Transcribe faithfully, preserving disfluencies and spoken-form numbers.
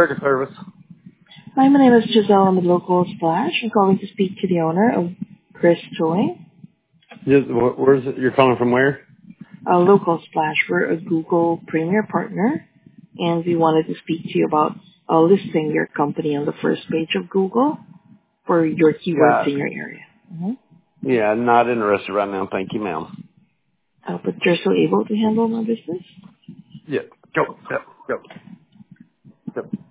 American Service. Hi, my name is Giselle. I'm with Local Splash. I'm calling to speak to the owner of Chris Toy. Just, wh- where's it? You're calling from where? Uh, Local Splash. We're a Google Premier partner, and we wanted to speak to you about uh, listing your company on the first page of Google for your keywords Yeah. in your area. Mm-hmm. Yeah, not interested right now. Thank you, ma'am. Uh, but you're still able to handle my business? Yeah. Go. Yep. Go. Yep.